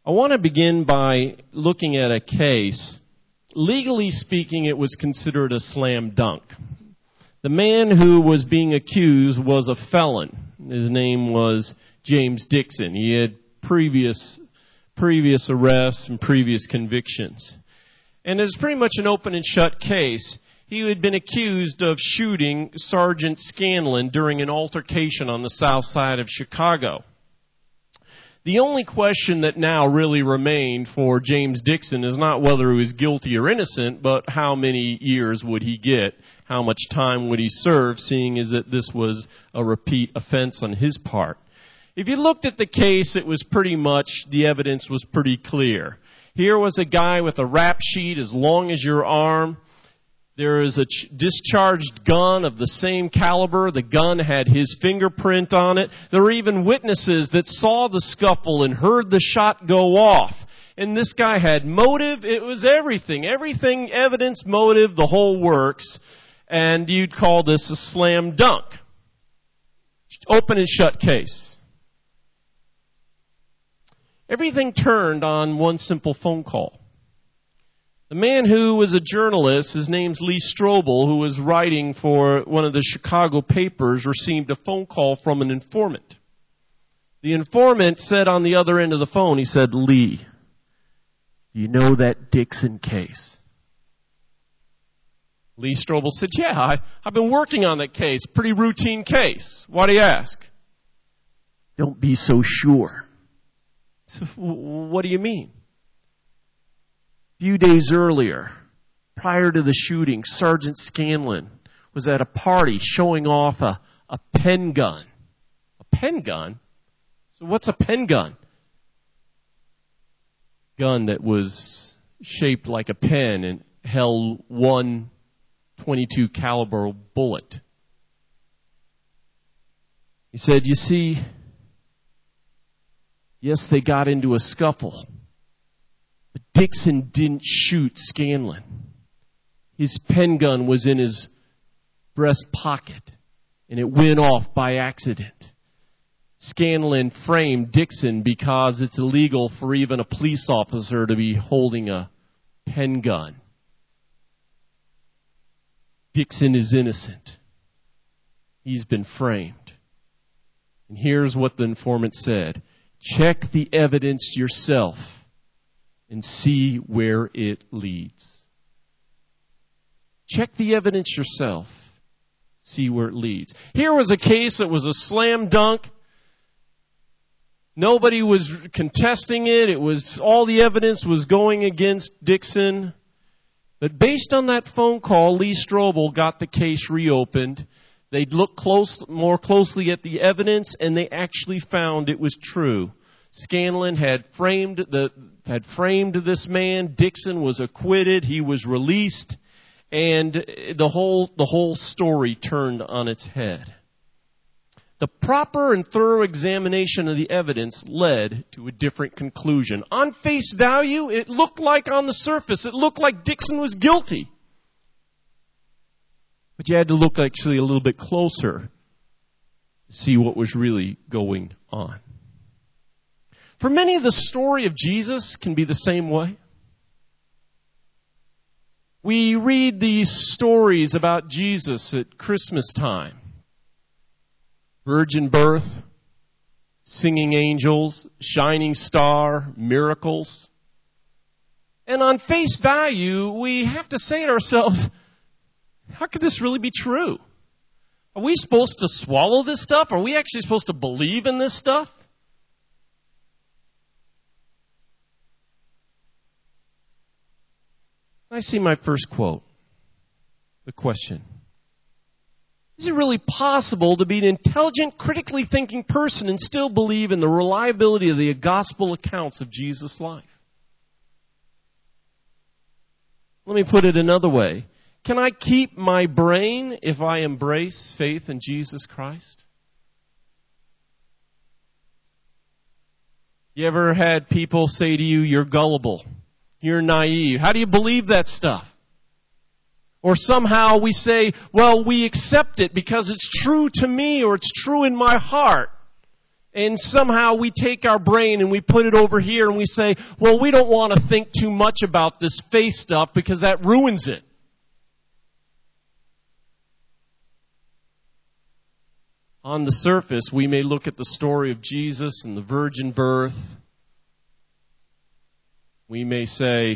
I want to begin by looking at a case. Legally speaking, it was considered a slam dunk. The man who was being accused was a felon. His name was James Dixon. He had previous arrests and previous convictions. And it was pretty much an open and shut case. He had been accused of shooting Sergeant Scanlon during an altercation on the south side of Chicago. The only question that now really remained for James Dixon is not whether he was guilty or innocent, but how many years would he get? How much time would he serve, seeing as that this was a repeat offense on his part? If you looked at the case, it was pretty much, the evidence was pretty clear. Here was a guy with a rap sheet as long as your arm. There is a discharged gun of the same caliber. The gun had his fingerprint on it. There were even witnesses that saw the scuffle and heard the shot go off. And this guy had motive. It was everything. Everything, evidence, motive, the whole works. And you'd call this a slam dunk. Open and shut case. Everything turned on one simple phone call. The man who was a journalist, his name's Lee Strobel, who was writing for one of the Chicago papers, received a phone call from an informant. The informant said on the other end of the phone, he said, "Lee, do you know that Dixon case?" Lee Strobel said, "Yeah, I've been working on that case. Pretty routine case. Why do you ask?" "Don't be so sure." So, what do you mean? A few days earlier, prior to the shooting, Sergeant Scanlon was at a party showing off a pen gun. A pen gun? So what's a pen gun? Gun that was shaped like a pen and held one .22 caliber bullet. He said, "You see, yes, they got into a scuffle. But Dixon didn't shoot Scanlon. His pen gun was in his breast pocket, and it went off by accident. Scanlon framed Dixon because it's illegal for even a police officer to be holding a pen gun. Dixon is innocent. He's been framed." And here's what the informant said. "Check the evidence yourself and see where it leads." Check the evidence yourself. See where it leads. Here was a case that was a slam dunk. Nobody was contesting it. It was, all the evidence was going against Dixon. But based on that phone call, Lee Strobel got the case reopened. They looked more closely at the evidence, and they actually found it was true. Scanlon had framed this man. Dixon was acquitted. He was released, and the whole story turned on its head. The proper and thorough examination of the evidence led to a different conclusion. On face value, it looked like on the surface, it looked like Dixon was guilty. But you had to look actually a little bit closer to see what was really going on. For many, the story of Jesus can be the same way. We read these stories about Jesus at Christmas time. Virgin birth, singing angels, shining star, miracles. And on face value, we have to say to ourselves, how could this really be true? Are we supposed to swallow this stuff? Are we actually supposed to believe in this stuff? I see my first quote. The question. Is it really possible to be an intelligent, critically thinking person and still believe in the reliability of the gospel accounts of Jesus' life? Let me put it another way. Can I keep my brain if I embrace faith in Jesus Christ? You ever had people say to you, "You're gullible, you're naive"? How do you believe that stuff? Or somehow we say, "Well, we accept it because it's true to me or it's true in my heart." And somehow we take our brain and we put it over here and we say, well, we don't want to think too much about this faith stuff because that ruins it. On the surface, we may look at the story of Jesus and the virgin birth. We may say,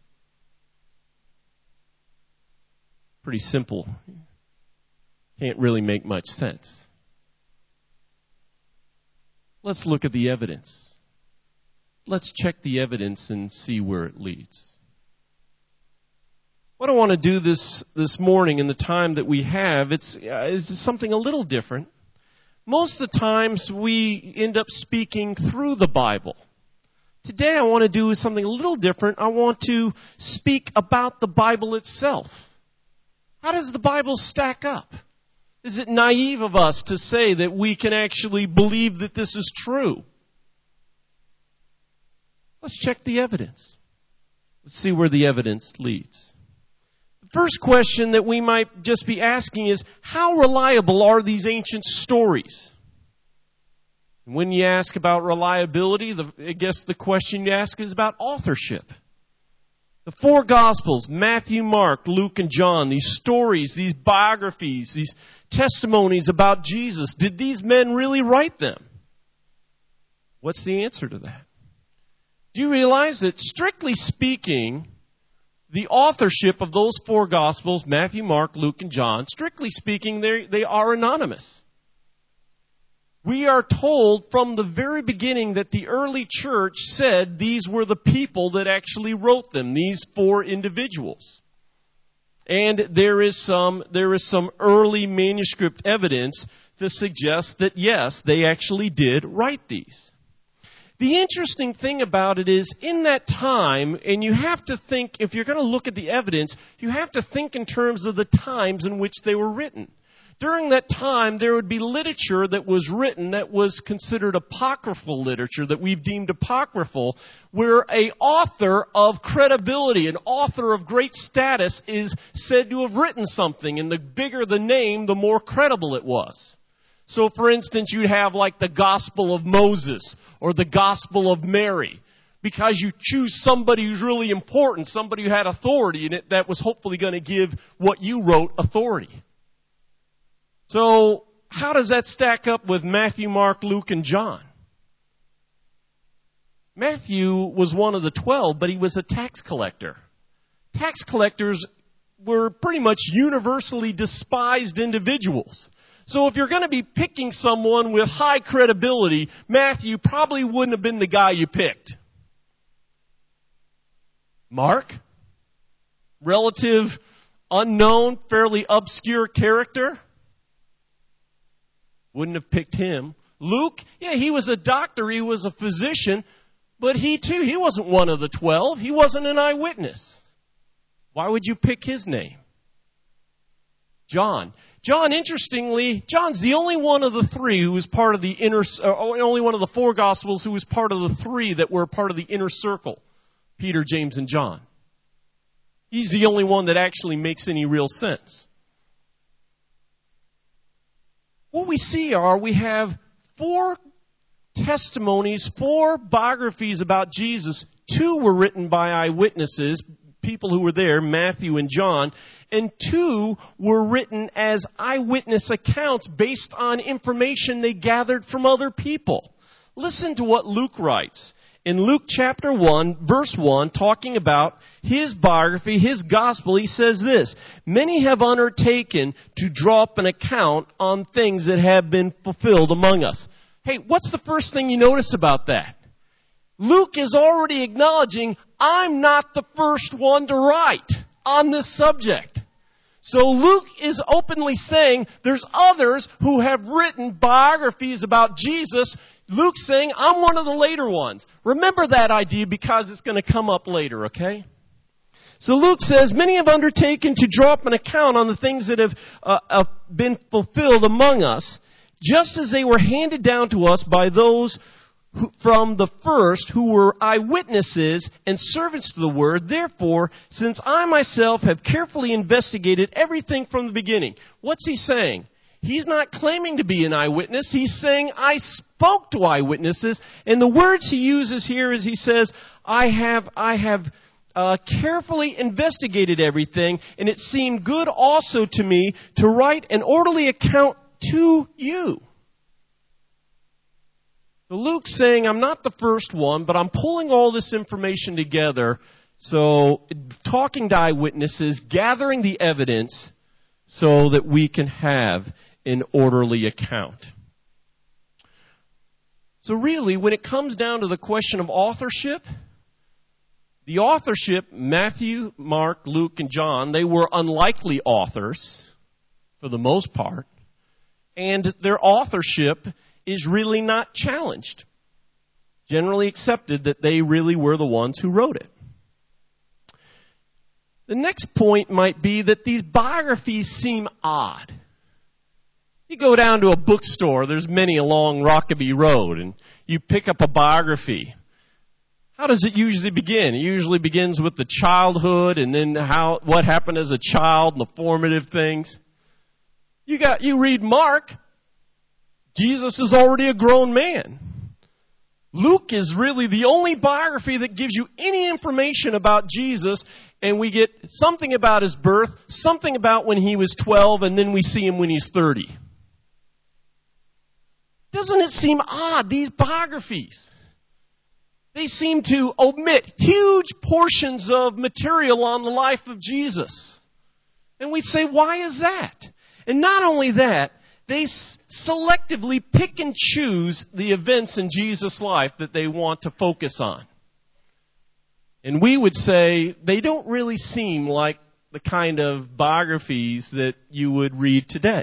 pretty simple. Can't really make much sense. Let's look at the evidence. Let's check the evidence and see where it leads. What I want to do this morning in the time that we have, it's something a little different. Most of the times we end up speaking through the Bible. Today I want to do something a little different. I want to speak about the Bible itself. How does the Bible stack up? Is it naive of us to say that we can actually believe that this is true? Let's check the evidence. Let's see where the evidence leads. The first question that we might just be asking is, how reliable are these ancient stories? And when you ask about reliability, I guess the question you ask is about authorship. The four Gospels, Matthew, Mark, Luke, and John, these stories, these biographies, these testimonies about Jesus, did these men really write them? What's the answer to that? Do you realize that, strictly speaking, the authorship of those four Gospels, Matthew, Mark, Luke, and John, strictly speaking, they are anonymous. We are told from the very beginning that the early church said these were the people that actually wrote them, these four individuals. And there is some early manuscript evidence to suggest that, yes, they actually did write these. The interesting thing about it is, in that time, and you have to think, if you're going to look at the evidence, you have to think in terms of the times in which they were written. During that time, there would be literature that was written that was considered apocryphal literature, that we've deemed apocryphal, where an author of credibility, an author of great status, is said to have written something, and the bigger the name, the more credible it was. So, for instance, you'd have like the Gospel of Moses or the Gospel of Mary, because you choose somebody who's really important, somebody who had authority in it, that was hopefully going to give what you wrote authority. So, how does that stack up with Matthew, Mark, Luke, and John? Matthew was one of the 12, but he was a tax collector. Tax collectors were pretty much universally despised individuals. So if you're going to be picking someone with high credibility, Matthew probably wouldn't have been the guy you picked. Mark? Relative, unknown, fairly obscure character? Wouldn't have picked him. Luke? Yeah, he was a doctor, he was a physician, but he wasn't one of the 12. He wasn't an eyewitness. Why would you pick his name? John, interestingly, John's the only one of the three who was part of the only one of the four Gospels who was part of the three that were part of the inner circle. Peter, James, and John. He's the only one that actually makes any real sense. What we see we have four testimonies, four biographies about Jesus. 2 were written by eyewitnesses, people who were there, Matthew and John, and 2 were written as eyewitness accounts based on information they gathered from other people. Listen to what Luke writes. In Luke chapter 1, verse 1, talking about his biography, his gospel, he says this: "Many have undertaken to draw up an account on things that have been fulfilled among us." Hey, what's the first thing you notice about that? Luke is already acknowledging, I'm not the first one to write on this subject. So Luke is openly saying there's others who have written biographies about Jesus. Luke's saying, I'm one of the later ones. Remember that idea because it's going to come up later, okay? So Luke says, many have undertaken to draw up an account on the things that have been fulfilled among us, just as they were handed down to us by those from the first who were eyewitnesses and servants to the word. Therefore, since I myself have carefully investigated everything from the beginning. What's he saying? He's not claiming to be an eyewitness. He's saying, I spoke to eyewitnesses. And the words he uses here is he says, I have carefully investigated everything, and it seemed good also to me to write an orderly account to you. So Luke's saying, I'm not the first one, but I'm pulling all this information together. So talking to eyewitnesses, gathering the evidence so that we can have an orderly account. So really, when it comes down to the question of authorship, the authorship, Matthew, Mark, Luke, and John, they were unlikely authors for the most part. And their authorship is really not challenged. Generally accepted that they really were the ones who wrote it. The next point might be that these biographies seem odd. You go down to a bookstore, there's many along Rockaby Road, and you pick up a biography. How does it usually begin? It usually begins with the childhood and then what happened as a child and the formative things. You read Mark, Jesus is already a grown man. Luke is really the only biography that gives you any information about Jesus, and we get something about his birth, something about when he was 12, and then we see him when he's 30. Doesn't it seem odd, these biographies? They seem to omit huge portions of material on the life of Jesus. And we'd say, why is that? And not only that, they selectively pick and choose the events in Jesus' life that they want to focus on. And we would say they don't really seem like the kind of biographies that you would read today.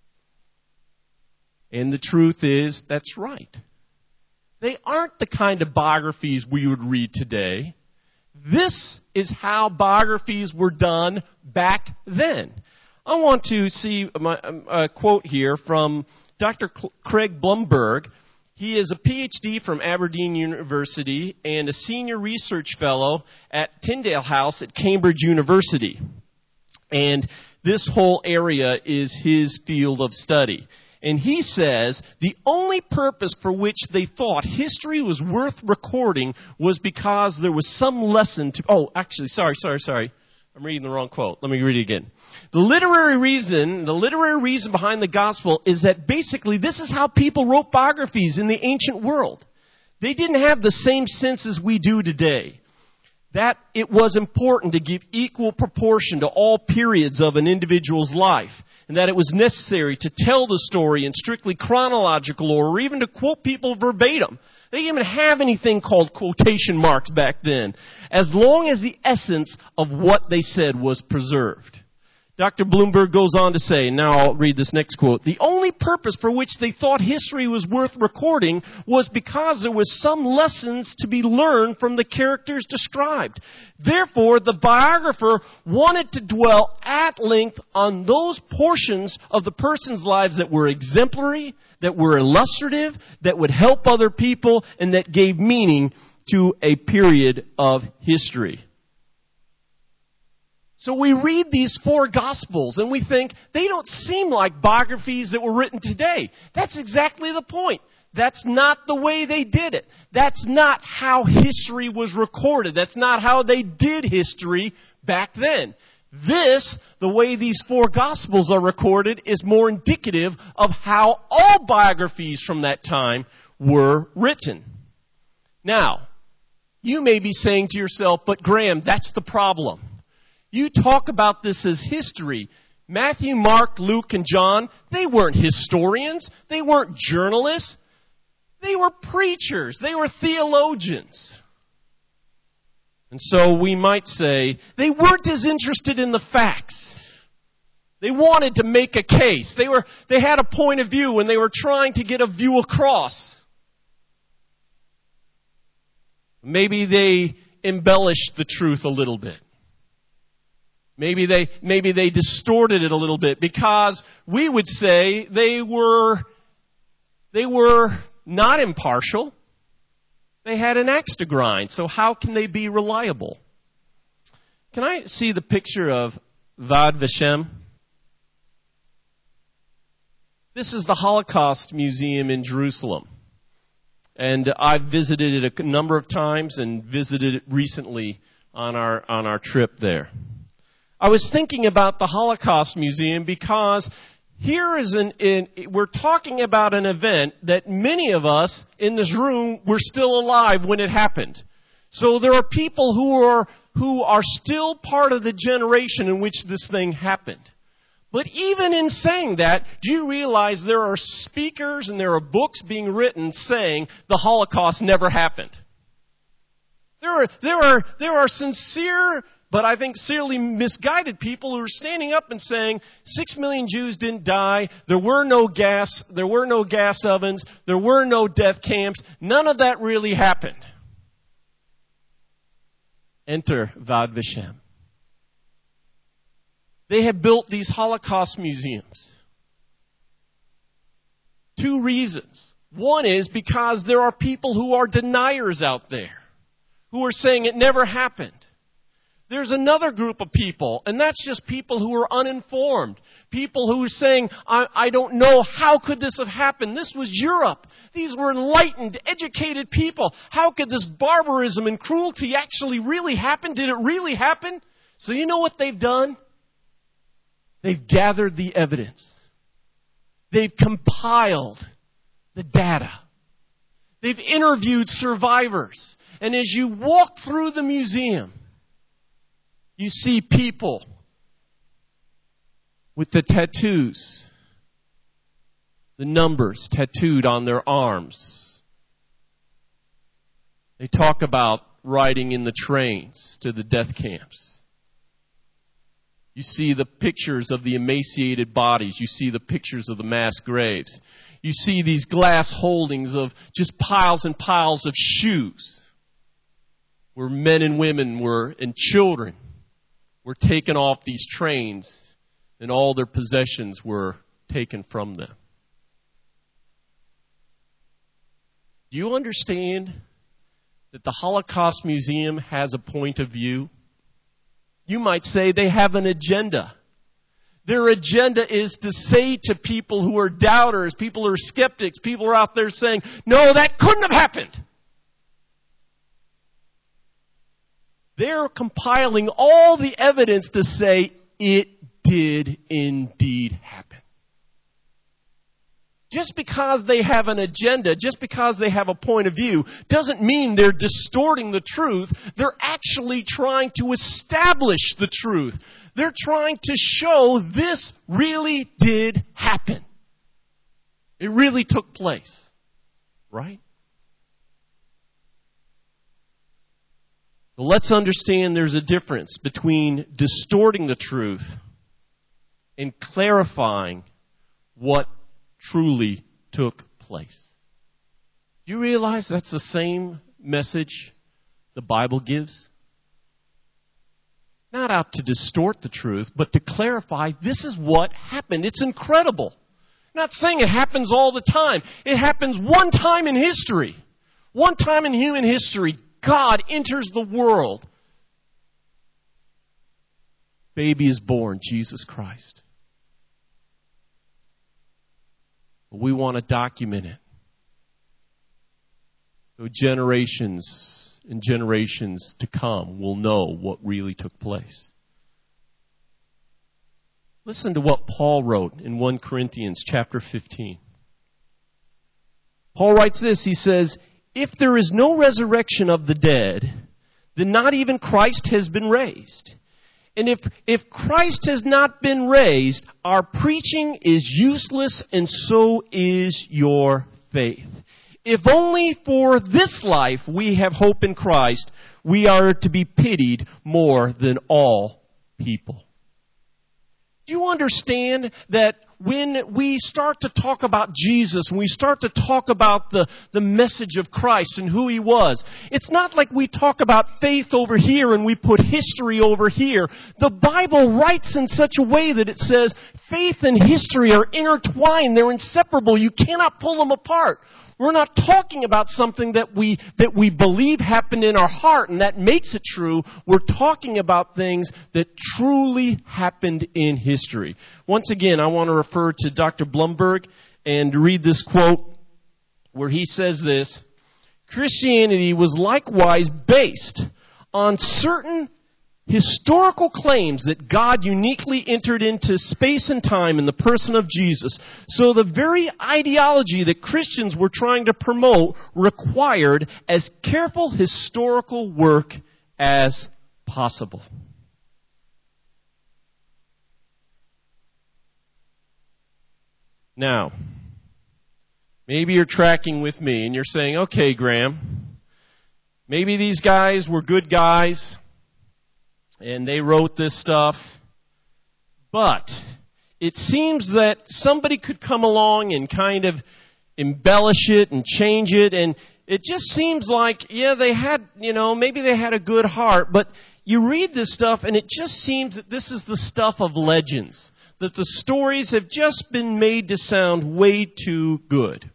And the truth is, that's right. They aren't the kind of biographies we would read today. This is how biographies were done back then. I want to see a quote here from Dr. Craig Blumberg. He is a PhD from Aberdeen University and a senior research fellow at Tyndale House at Cambridge University. And this whole area is his field of study. And he says the only purpose for which they thought history was worth recording was because there was some lesson to... Oh, actually, sorry. I'm reading the wrong quote. Let me read it again. The literary reason behind the gospel is that basically this is how people wrote biographies in the ancient world. They didn't have the same sense as we do today. That it was important to give equal proportion to all periods of an individual's life, and that it was necessary to tell the story in strictly chronological order, or even to quote people verbatim. They didn't even have anything called quotation marks back then, as long as the essence of what they said was preserved. Dr. Bloomberg goes on to say, now I'll read this next quote, the only purpose for which they thought history was worth recording was because there was some lessons to be learned from the characters described. Therefore, the biographer wanted to dwell at length on those portions of the person's lives that were exemplary, that were illustrative, that would help other people, and that gave meaning to a period of history. So we read these four Gospels and we think they don't seem like biographies that were written today. That's exactly the point. That's not the way they did it. That's not how history was recorded. That's not how they did history back then. This, the way these four Gospels are recorded, is more indicative of how all biographies from that time were written. Now, you may be saying to yourself, but Graham, that's the problem. You talk about this as history. Matthew, Mark, Luke, and John, they weren't historians. They weren't journalists. They were preachers. They were theologians. And so we might say they weren't as interested in the facts. They wanted to make a case. They had a point of view and they were trying to get a view across. Maybe they embellished the truth a little bit. Maybe they distorted it a little bit because we would say they were not impartial. They had an axe to grind. So how can they be reliable? Can I see the picture of Yad Vashem? This is the Holocaust Museum in Jerusalem. And I've visited it a number of times and visited it recently on our trip there. I was thinking about the Holocaust Museum because here is we're talking about an event that many of us in this room were still alive when it happened. So there are people who are still part of the generation in which this thing happened. But even in saying that, do you realize there are speakers and there are books being written saying the Holocaust never happened? There are sincere, but I think sincerely misguided people who are standing up and saying 6 million Jews didn't die, there were no gas ovens, there were no death camps, none of that really happened. Enter Yad Vashem. They have built these Holocaust museums. 2 reasons. One is because there are people who are deniers out there, who are saying it never happened. There's another group of people, and that's just people who are uninformed. People who are saying, I don't know, how could this have happened? This was Europe. These were enlightened, educated people. How could this barbarism and cruelty actually really happen? Did it really happen? So you know what they've done? They've gathered the evidence. They've compiled the data. They've interviewed survivors. And as you walk through the museum, you see people with the tattoos, the numbers tattooed on their arms. They talk about riding in the trains to the death camps. You see the pictures of the emaciated bodies. You see the pictures of the mass graves. You see these glass holdings of just piles and piles of shoes where men and women and children were taken off these trains and all their possessions were taken from them. Do you understand that the Holocaust Museum has a point of view? You might say they have an agenda. Their agenda is to say to people who are doubters, people who are skeptics, people who are out there saying, no, that couldn't have happened. They're compiling all the evidence to say it did indeed happen. Just because they have an agenda, just because they have a point of view, doesn't mean they're distorting the truth. They're actually trying to establish the truth. They're trying to show this really did happen. It really took place. Right? Well, let's understand there's a difference between distorting the truth and clarifying what truly took place. Do you realize that's the same message the Bible gives? Not out to distort the truth, but to clarify this is what happened. It's incredible. I'm not saying it happens all the time. It happens one time in history. One time in human history, God enters the world. Baby is born, Jesus Christ. We want to document it. So generations and generations to come will know what really took place. Listen to what Paul wrote in 1 Corinthians chapter 15. Paul writes this, he says, if there is no resurrection of the dead, then not even Christ has been raised. And if Christ has not been raised, our preaching is useless and so is your faith. If only for this life we have hope in Christ, we are to be pitied more than all people. Do you understand that when we start to talk about Jesus, when we start to talk about the message of Christ and who He was, it's not like we talk about faith over here and we put history over here. The Bible writes in such a way that it says faith and history are intertwined. They're inseparable. You cannot pull them apart. We're not talking about something that we believe happened in our heart and that makes it true. We're talking about things that truly happened in history. Once again, I want to refer to Dr. Blumberg and read this quote where he says this: Christianity was likewise based on certain historical claims that God uniquely entered into space and time in the person of Jesus. So the very ideology that Christians were trying to promote required as careful historical work as possible. Now, maybe you're tracking with me and you're saying, okay, Graham, maybe these guys were good guys and they wrote this stuff, but it seems that somebody could come along and kind of embellish it and change it, and it just seems like, yeah, they had, maybe they had a good heart, but you read this stuff and it just seems that this is the stuff of legends, that the stories have just been made to sound way too good.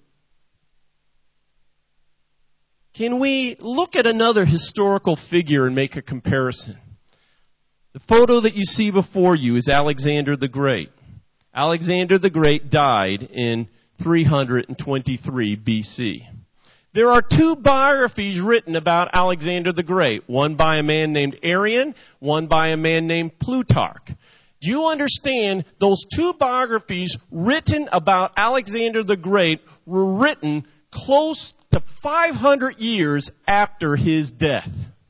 Can we look at another historical figure and make a comparison? The photo that you see before you is Alexander the Great. Alexander the Great died in 323 BC. There are two biographies written about Alexander the Great, one by a man named Arrian, one by a man named Plutarch. Do you understand those two biographies written about Alexander the Great were written close to 500 years after his death?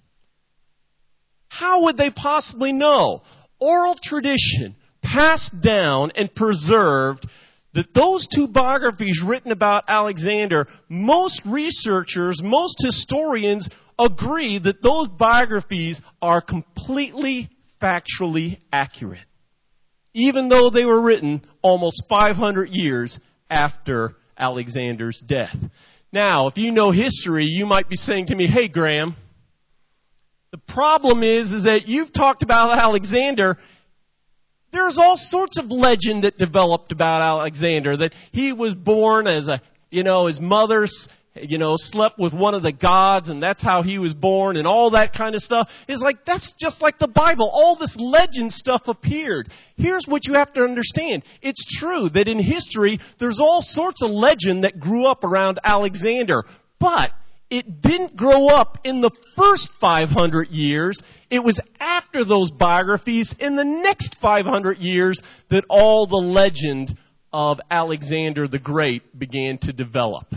How would they possibly know? Oral tradition passed down and preserved that those two biographies written about Alexander, most researchers, most historians agree that those biographies are completely factually accurate, even though they were written almost 500 years after Alexander's death. Now, if you know history, you might be saying to me, hey, Graham, the problem is that you've talked about Alexander. There's all sorts of legend that developed about Alexander, that he was born as his mother, slept with one of the gods, and that's how he was born, and all that kind of stuff. It's like, that's just like the Bible. All this legend stuff appeared. Here's what you have to understand. It's true that in history, there's all sorts of legend that grew up around Alexander, but it didn't grow up in the first 500 years. It was after those biographies in the next 500 years that all the legend of Alexander the Great began to develop.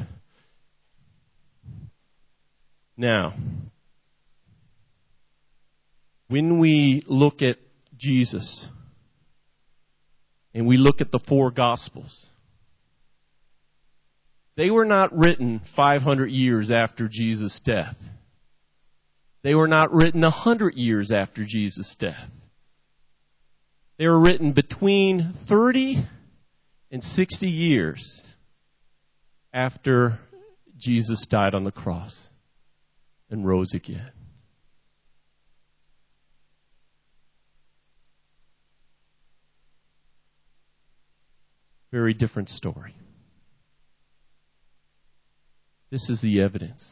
Now, when we look at Jesus and we look at the four Gospels, they were not written 500 years after Jesus' death. They were not written 100 years after Jesus' death. They were written between 30 and 60 years after Jesus died on the cross and rose again. Very different story. This is the evidence.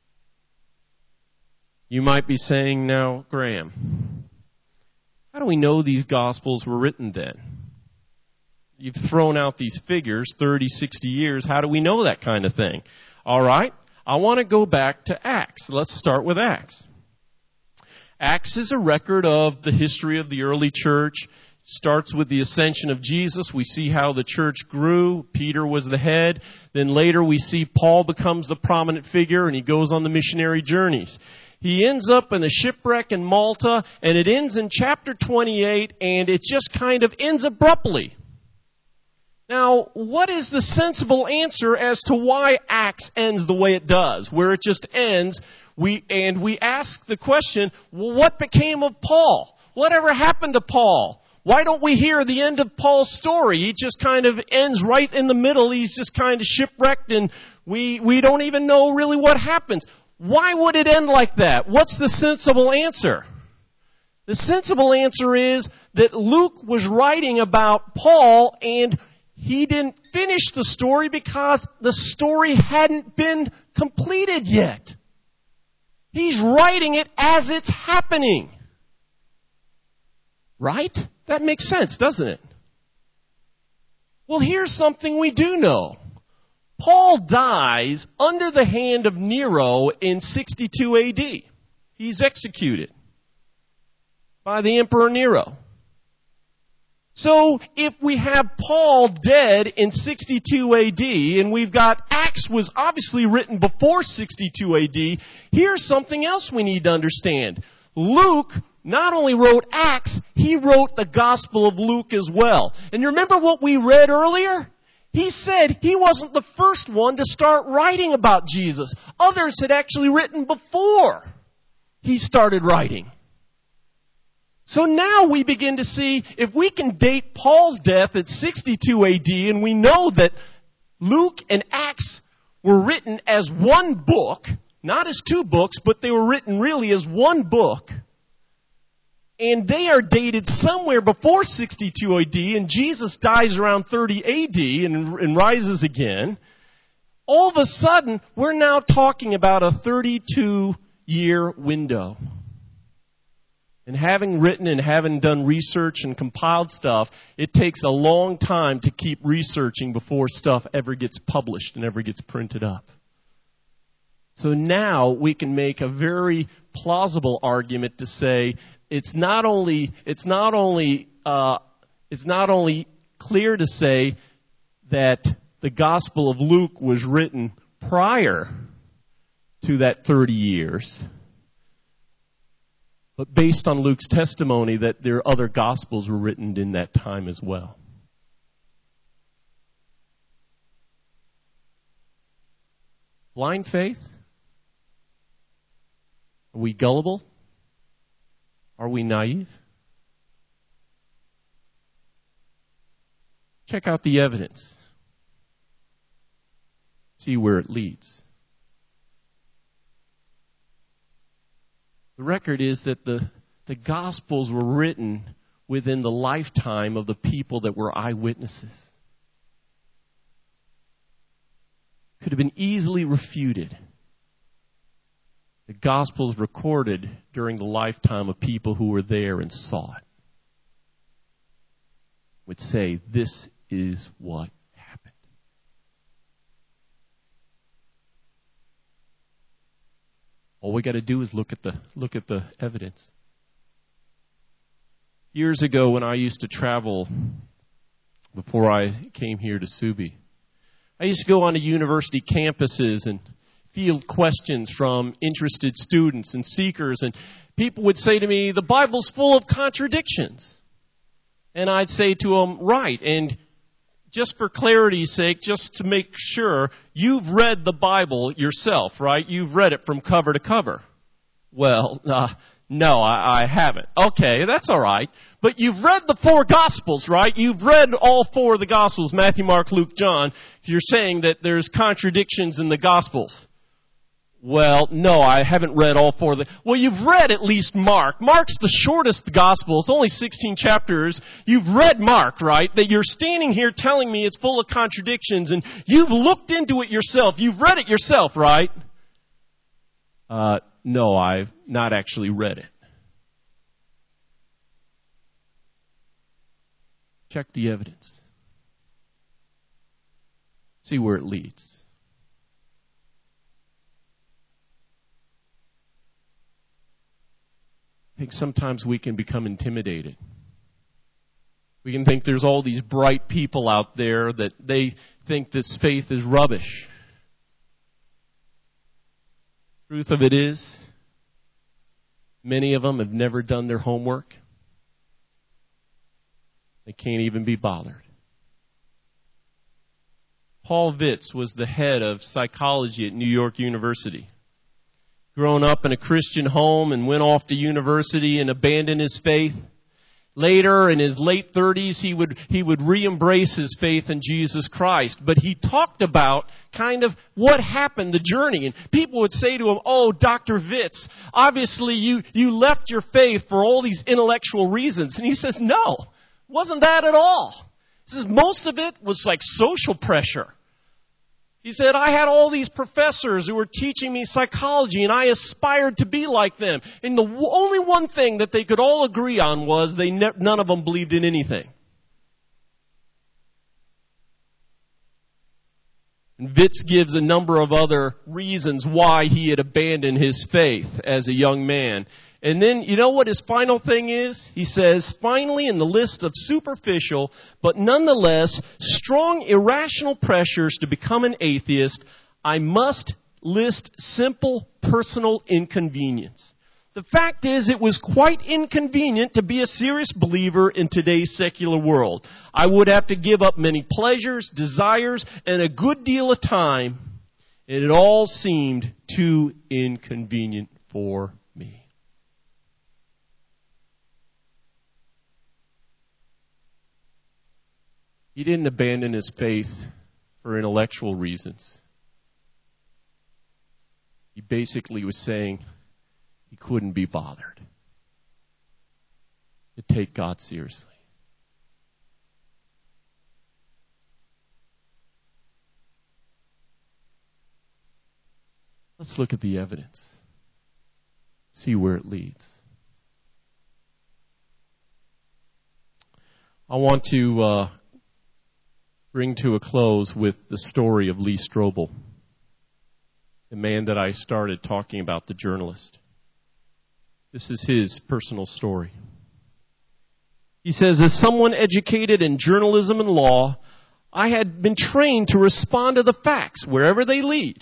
You might be saying now, Graham, how do we know these Gospels were written then? You've thrown out these figures, 30, 60 years. How do we know that kind of thing? All right, I want to go back to Acts. Let's start with Acts. Acts is a record of the history of the early church. Starts with the ascension of Jesus. We see how the church grew. Peter was the head. Then later we see Paul becomes the prominent figure and he goes on the missionary journeys. He ends up in a shipwreck in Malta, and it ends in chapter 28, and it just kind of ends abruptly. Now, what is the sensible answer as to why Acts ends the way it does, where it just ends? We ask the question, well, what became of Paul? Whatever happened to Paul? Why don't we hear the end of Paul's story? He just kind of ends right in the middle. He's just kind of shipwrecked, and we don't even know really what happens. Why would it end like that? What's the sensible answer? The sensible answer is that Luke was writing about Paul, and he didn't finish the story because the story hadn't been completed yet. He's writing it as it's happening. Right? That makes sense, doesn't it? Well, here's something we do know. Paul dies under the hand of Nero in 62 AD. He's executed by the Emperor Nero. So if we have Paul dead in 62 AD, and we've got Acts was obviously written before 62 AD, here's something else we need to understand. Luke not only wrote Acts, he wrote the Gospel of Luke as well. And you remember what we read earlier? He said he wasn't the first one to start writing about Jesus. Others had actually written before he started writing. So now we begin to see, if we can date Paul's death at 62 AD, and we know that Luke and Acts were written as one book, not as two books, but they were written really as one book, and they are dated somewhere before 62 AD, and Jesus dies around 30 AD and rises again, all of a sudden, we're now talking about a 32-year window. And having written and having done research and compiled stuff, it takes a long time to keep researching before stuff ever gets published and ever gets printed up. So now we can make a very plausible argument to say it's not only clear to say that the Gospel of Luke was written prior to that 30 years, but based on Luke's testimony that their other Gospels were written in that time as well. Blind faith? Are we gullible? Are we naive? Check out the evidence. See where it leads. The record is that the Gospels were written within the lifetime of the people that were eyewitnesses. Could have been easily refuted. The Gospels recorded during the lifetime of people who were there and saw it would say, this is what happened. All we got to do is look at the evidence. Years ago, when I used to travel before I came here to Subi, I used to go on to university campuses and field questions from interested students and seekers, and people would say to me, the Bible's full of contradictions. And I'd say to them, right, and just for clarity's sake, just to make sure, you've read the Bible yourself, right? You've read it from cover to cover. Well, no, I haven't. Okay, that's all right. But you've read the four Gospels, right? You've read all four of the Gospels, Matthew, Mark, Luke, John. You're saying that there's contradictions in the Gospels. Well, no, I haven't read all four of them. Well, you've read at least Mark. Mark's the shortest gospel. It's only 16 chapters. You've read Mark, right? That you're standing here telling me it's full of contradictions, and you've looked into it yourself. You've read it yourself, right? No, I've not actually read it. Check the evidence. See where it leads. I think sometimes we can become intimidated. We can think there's all these bright people out there that they think this faith is rubbish. Truth of it is, many of them have never done their homework. They can't even be bothered. Paul Vitz was the head of psychology at New York University. Grown up in a Christian home and went off to university and abandoned his faith. Later, in his late 30s, he would re-embrace his faith in Jesus Christ. But he talked about kind of what happened, the journey. And people would say to him, oh, Dr. Vitz, obviously you left your faith for all these intellectual reasons. And he says, no, wasn't that at all. He says, most of it was like social pressure. He said, I had all these professors who were teaching me psychology, and I aspired to be like them. And the only one thing that they could all agree on was none of them believed in anything. And Vitz gives a number of other reasons why he had abandoned his faith as a young man. And then, you know what his final thing is? He says, finally, in the list of superficial, but nonetheless strong irrational pressures to become an atheist, I must list simple personal inconvenience. The fact is, it was quite inconvenient to be a serious believer in today's secular world. I would have to give up many pleasures, desires, and a good deal of time, and it all seemed too inconvenient for me. He didn't abandon his faith for intellectual reasons. He basically was saying he couldn't be bothered to take God seriously. Let's look at the evidence. See where it leads. I want to bring to a close with the story of Lee Strobel, the man that I started talking about, the journalist. This is his personal story. He says, as someone educated in journalism and law, I had been trained to respond to the facts wherever they lead.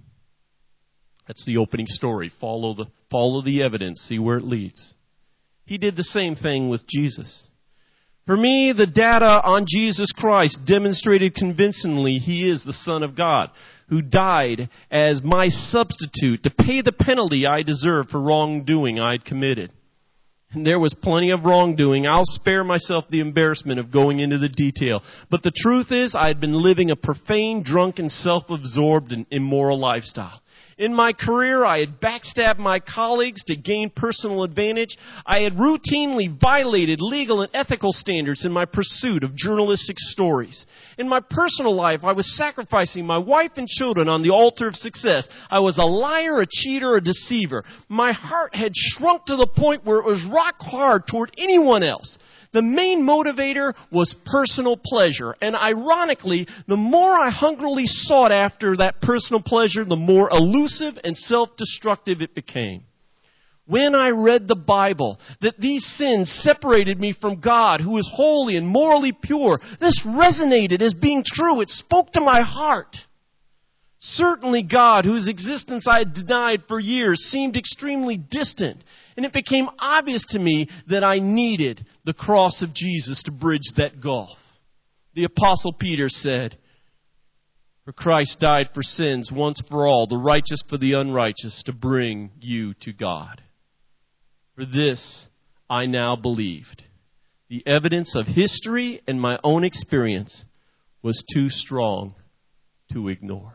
That's the opening story. Follow the evidence, see where it leads. He did the same thing with Jesus. For me, the data on Jesus Christ demonstrated convincingly he is the Son of God, who died as my substitute to pay the penalty I deserved for wrongdoing I'd committed. And there was plenty of wrongdoing. I'll spare myself the embarrassment of going into the detail. But the truth is, I had been living a profane, drunken, self-absorbed, and immoral lifestyle. In my career, I had backstabbed my colleagues to gain personal advantage. I had routinely violated legal and ethical standards in my pursuit of journalistic stories. In my personal life, I was sacrificing my wife and children on the altar of success. I was a liar, a cheater, a deceiver. My heart had shrunk to the point where it was rock hard toward anyone else. The main motivator was personal pleasure. And ironically, the more I hungrily sought after that personal pleasure, the more elusive and self-destructive it became. When I read the Bible, that these sins separated me from God, who is holy and morally pure, this resonated as being true. It spoke to my heart. Certainly God, whose existence I had denied for years, seemed extremely distant. And it became obvious to me that I needed the cross of Jesus to bridge that gulf. The Apostle Peter said, for Christ died for sins once for all, the righteous for the unrighteous, to bring you to God. For this I now believed. The evidence of history and my own experience was too strong to ignore.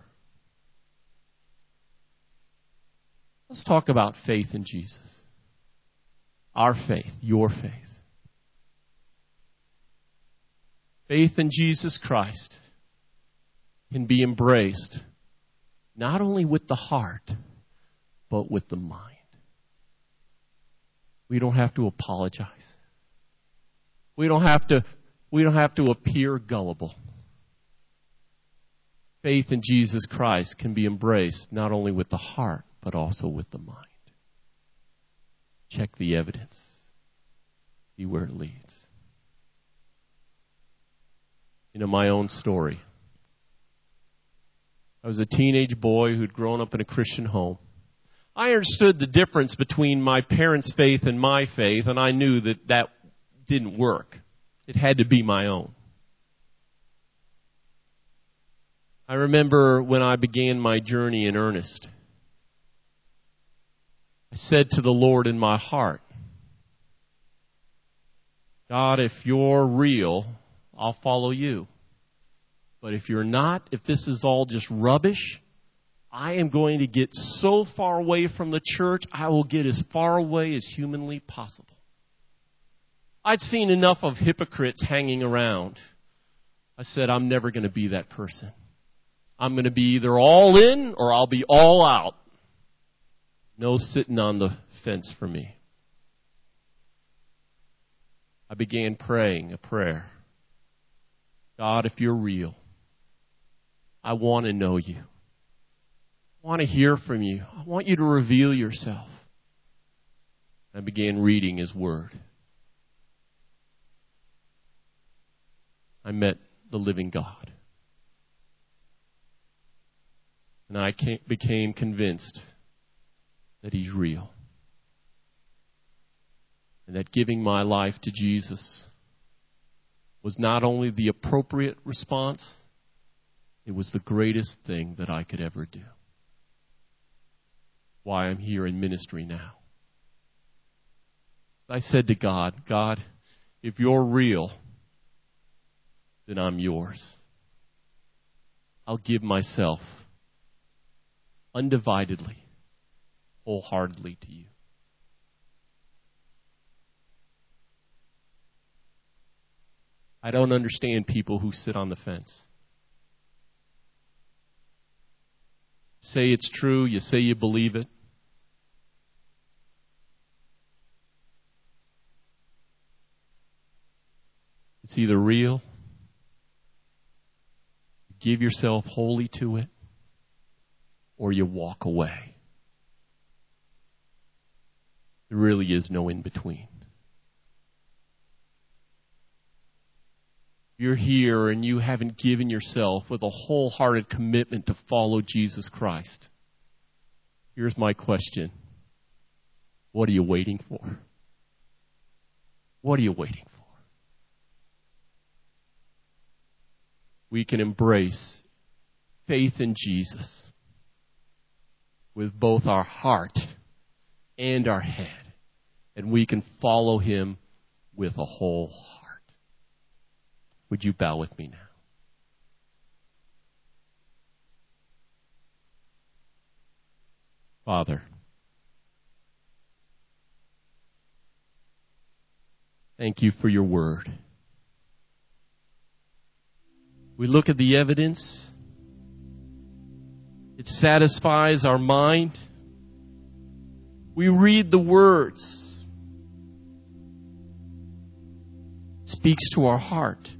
Let's talk about faith in Jesus. Our faith, your faith. Faith in Jesus Christ can be embraced not only with the heart, but with the mind. We don't have to apologize. We don't have to appear gullible. Faith in Jesus Christ can be embraced not only with the heart, but also with the mind. Check the evidence. See where it leads. You know, my own story. I was a teenage boy who'd grown up in a Christian home. I understood the difference between my parents' faith and my faith, and I knew that didn't work. It had to be my own. I remember when I began my journey in earnest, I said to the Lord in my heart, God, if you're real, I'll follow you. But if you're not, if this is all just rubbish, I am going to get so far away from the church, I will get as far away as humanly possible. I'd seen enough of hypocrites hanging around. I said, I'm never going to be that person. I'm going to be either all in or I'll be all out. No sitting on the fence for me. I began praying a prayer. God, if you're real, I want to know you. I want to hear from you. I want you to reveal yourself. I began reading His Word. I met the living God. And I became convinced that He's real. And that giving my life to Jesus was not only the appropriate response, it was the greatest thing that I could ever do. Why I'm here in ministry now. I said to God, God, if you're real, then I'm yours. I'll give myself undividedly, wholeheartedly to you. I don't understand people who sit on the fence. Say it's true, you say you believe it. It's either real, you give yourself wholly to it, or you walk away. There really is no in between. If you're here and you haven't given yourself with a wholehearted commitment to follow Jesus Christ, here's my question. What are you waiting for? What are you waiting for? We can embrace faith in Jesus with both our heart and our head, and we can follow Him with a whole heart. Would you bow with me now? Father, thank you for your word. We look at the evidence. It satisfies our mind. We read the words. It speaks to our heart.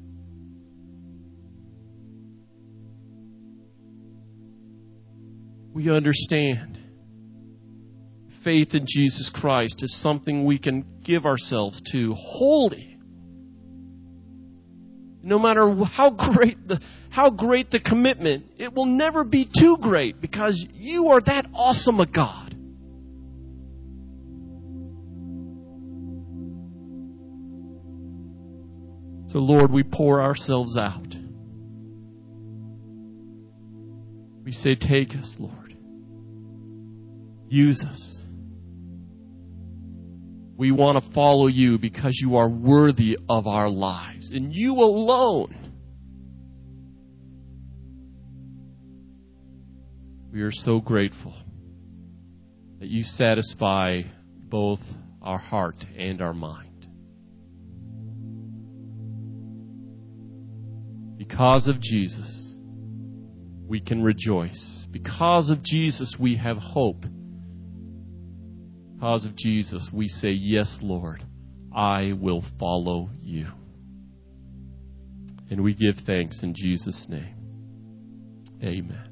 We understand faith in Jesus Christ is something we can give ourselves to wholly. No matter how great the commitment, it will never be too great because you are that awesome a God. So Lord, we pour ourselves out. We say, take us, Lord. Use us. We want to follow you because you are worthy of our lives. And you alone. We are so grateful that you satisfy both our heart and our mind. Because of Jesus, we can rejoice. Because of Jesus, we have hope. Because of Jesus, we say, yes, Lord, I will follow you. And we give thanks in Jesus' name. Amen.